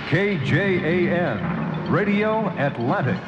KJAN, Radio Atlantic.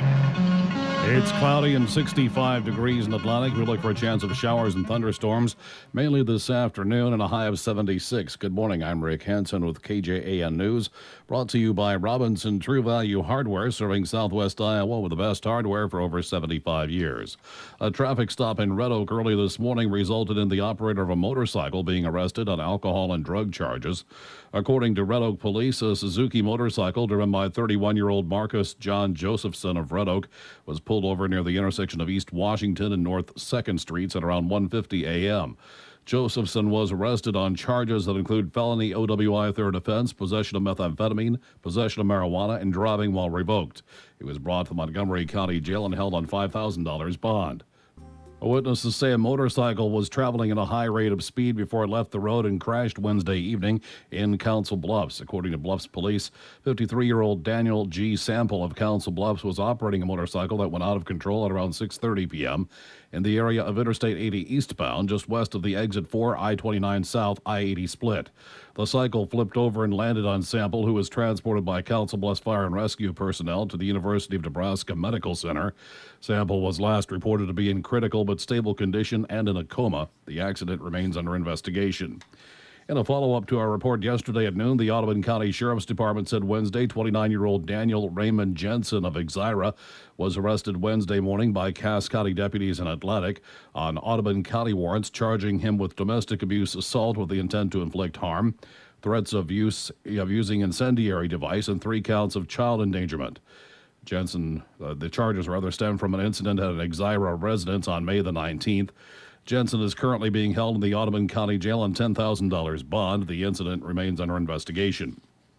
It's cloudy and 65 degrees in Atlantic. We look for a chance of showers and thunderstorms, mainly this afternoon, and a high of 76. Good morning. I'm Rick Hansen with KJAN News, brought to you by Robinson True Value Hardware, serving Southwest Iowa with the best hardware for over 75 years. A traffic stop in Red Oak early this morning resulted in the operator of a motorcycle being arrested on alcohol and drug charges. According to Red Oak Police, a Suzuki motorcycle driven by 31-year-old Marcus John Josephson of Red Oak was pulled over near the intersection of East Washington and North 2nd Streets at around 1:50 a.m. Josephson was arrested on charges that include felony OWI third offense, possession of methamphetamine, possession of marijuana, and driving while revoked. He was brought to the Montgomery County Jail and held on $5,000 bond. Witnesses say a motorcycle was traveling at a high rate of speed before it left the road and crashed Wednesday evening in Council Bluffs. According to Bluffs Police, 53-year-old Daniel G. Sample of Council Bluffs was operating a motorcycle that went out of control at around 6:30 p.m. in the area of Interstate 80 eastbound, just west of the Exit 4 I-29 South I-80 split. The cycle flipped over and landed on Sample, who was transported by Council Bluffs Fire and Rescue personnel to the University of Nebraska Medical Center. Sample was last reported to be in critical but stable condition and in a coma. The accident remains under investigation. In a follow-up to our report yesterday at noon, the Audubon County Sheriff's Department said Wednesday 29-year-old Daniel Raymond Jensen of Exira was arrested Wednesday morning by Cass County deputies in Atlantic on Audubon County warrants charging him with domestic abuse assault with the intent to inflict harm, threats of using incendiary device, and 3 counts of child endangerment. Jensen, the charges stem from an incident at an Exira residence on May the 19th. Jensen is currently being held in the Audubon County Jail on $10,000 bond. The incident remains under investigation.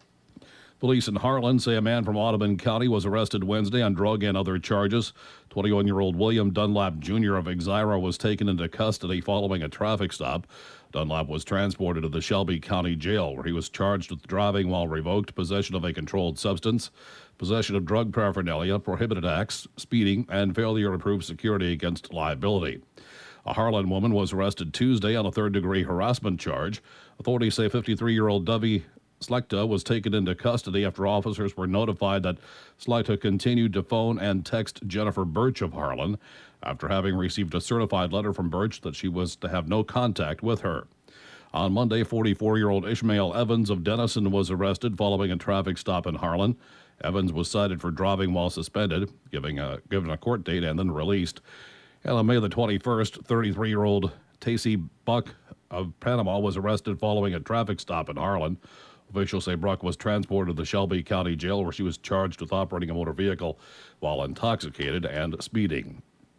Police in Harlan say a man from Audubon County was arrested Wednesday on drug and other charges. 21-year-old William Dunlap Jr. of Exira was taken into custody following a traffic stop. Dunlap was transported to the Shelby County Jail, where he was charged with driving while revoked, possession of a controlled substance, possession of drug paraphernalia, prohibited acts, speeding, and failure to prove security against liability. A Harlan woman was arrested Tuesday on a third-degree harassment charge. Authorities say 53-year-old Dovey Slechta was taken into custody after officers were notified that Slechta continued to phone and text Jennifer Birch of Harlan after having received a certified letter from Birch that she was to have no contact with her. On Monday, 44-year-old Ishmael Evans of Denison was arrested following a traffic stop in Harlan. Evans was cited for driving while suspended, given a court date, and then released. And on May the 21st, 33-year-old Tacey Buck of Panama was arrested following a traffic stop in Harlan. Officials say Buck was transported to the Shelby County Jail, where she was charged with operating a motor vehicle while intoxicated and speeding.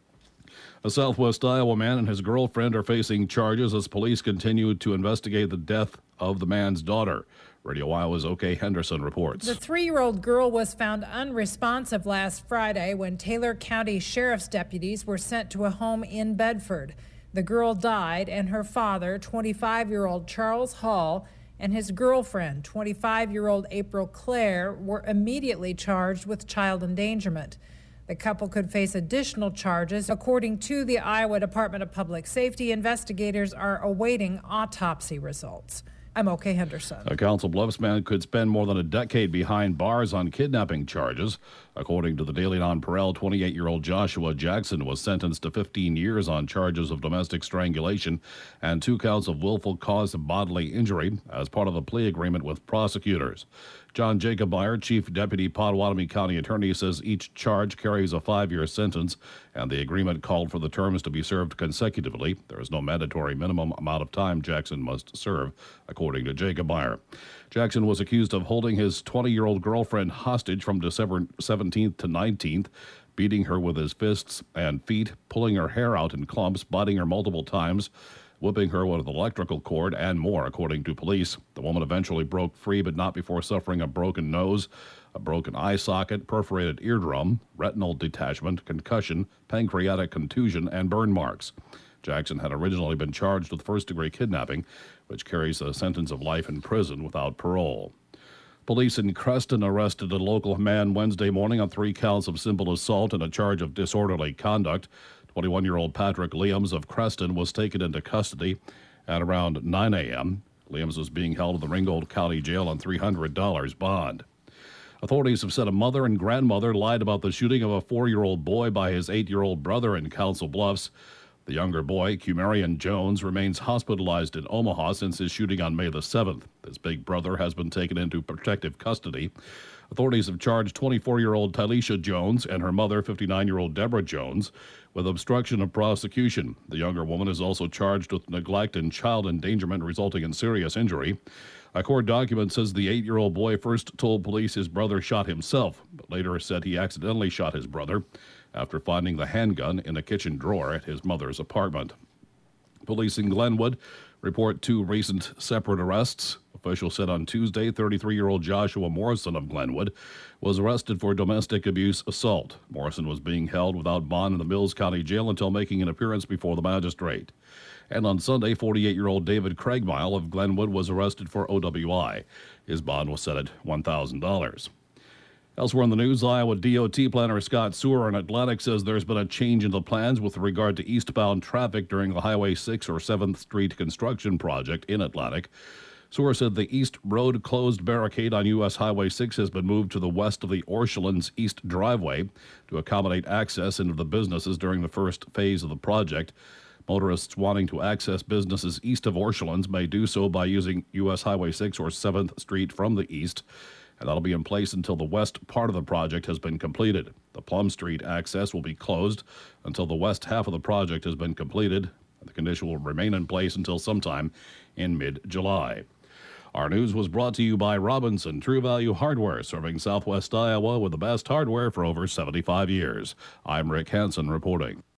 A Southwest Iowa man and his girlfriend are facing charges as police continue to investigate the death of the man's daughter. Radio Iowa's O.K. Henderson reports. The 3-year-old girl was found unresponsive last Friday when Taylor County Sheriff's deputies were sent to a home in Bedford. The girl died, and her father, 25-year-old Charles Hall, and his girlfriend, 25-year-old April Clare, were immediately charged with child endangerment. The couple could face additional charges. According to the Iowa Department of Public Safety, investigators are awaiting autopsy results. I'm O.K. Henderson. A Council Bluffs man could spend more than a decade behind bars on kidnapping charges. According to the Daily Nonpareil, 28-year-old Joshua Jackson was sentenced to 15 years on charges of domestic strangulation and 2 counts of willful cause of bodily injury as part of a plea agreement with prosecutors. John Jacob Meyer, Chief Deputy Potawatomi County Attorney, says each charge carries a 5-year sentence, and the agreement called for the terms to be served consecutively. There is no mandatory minimum amount of time Jackson must serve, according to Jacob Meyer. Jackson was accused of holding his 20-year-old girlfriend hostage from December 17th to 19th, beating her with his fists and feet, pulling her hair out in clumps, biting her multiple times, whipping her with an electrical cord, and more, according to police. The woman eventually broke free, but not before suffering a broken nose, a broken eye socket, perforated eardrum, retinal detachment, concussion, pancreatic contusion, and burn marks. Jackson had originally been charged with first-degree kidnapping, which carries a sentence of life in prison without parole. Police in Creston arrested a local man Wednesday morning on 3 counts of simple assault and a charge of disorderly conduct. 21-year-old Patrick Liams of Creston was taken into custody at around 9 a.m. Liams was being held in the Ringgold County Jail on $300 bond. Authorities have said a mother and grandmother lied about the shooting of a 4-year-old boy by his 8-year-old brother in Council Bluffs. The younger boy, Cumarian Jones, remains hospitalized in Omaha since his shooting on May the 7th. His big brother has been taken into protective custody. Authorities have charged 24-year-old Tylisha Jones and her mother, 59-year-old Deborah Jones, with obstruction of prosecution. The younger woman is also charged with neglect and child endangerment resulting in serious injury. A court document says the 8-year-old boy first told police his brother shot himself, but later said he accidentally shot his brother after finding the handgun in a kitchen drawer at his mother's apartment. Police in Glenwood report 2 recent separate arrests. Officials said on Tuesday, 33-year-old Joshua Morrison of Glenwood was arrested for domestic abuse assault. Morrison was being held without bond in the Mills County Jail until making an appearance before the magistrate. And on Sunday, 48-year-old David Craigmile of Glenwood was arrested for OWI. His bond was set at $1,000. Elsewhere in the news, Iowa DOT planner Scott Sewer in Atlantic says there's been a change in the plans with regard to eastbound traffic during the Highway 6 or 7th Street construction project in Atlantic. Sewer said the East Road closed barricade on U.S. Highway 6 has been moved to the west of the Orchlands East driveway to accommodate access into the businesses during the first phase of the project. Motorists wanting to access businesses east of Orchlands may do so by using U.S. Highway 6 or 7th Street from the east, and that'll be in place until the west part of the project has been completed. The Plum Street access will be closed until the west half of the project has been completed. The condition will remain in place until sometime in mid-July. Our news was brought to you by Robinson True Value Hardware, serving Southwest Iowa with the best hardware for over 75 years. I'm Rick Hansen reporting.